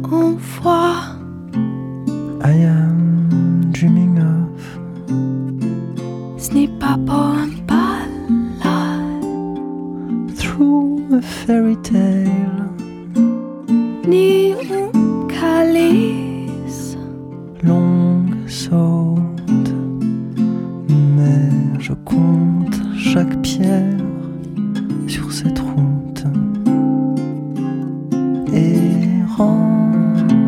on voit. I am dreaming of. Ce n'est pas pour un balade. Through a fairy tale. Ni un calice. Longue saute. Mais je compte chaque pierre sur cette route errante.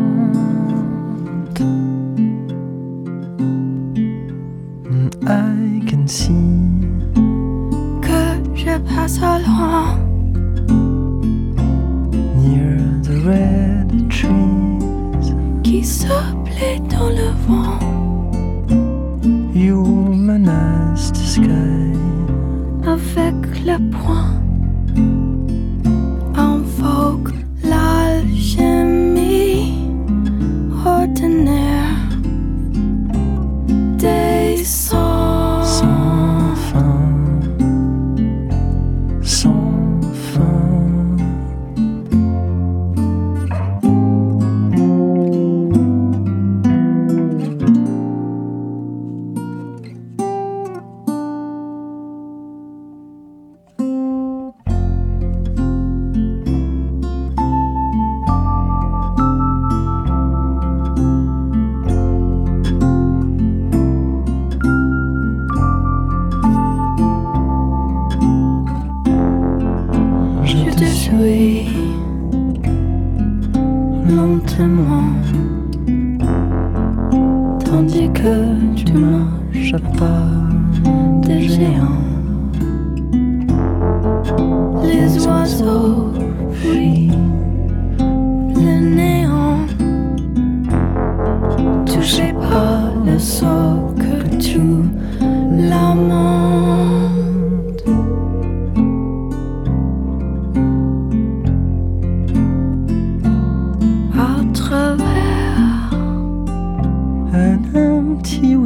I can see Que je passe au loin. near the red trees. Qui se plaît dans le vent. You menace the sky. Avec le poing. Invoque l'alchimie ordinaire des sons. Sans fin, sans fin. Je te suis lentement, tandis que tu manges Pas des géants. Les oiseaux fuient le néant, touchez pas le sol que tu lamentes. À travers an empty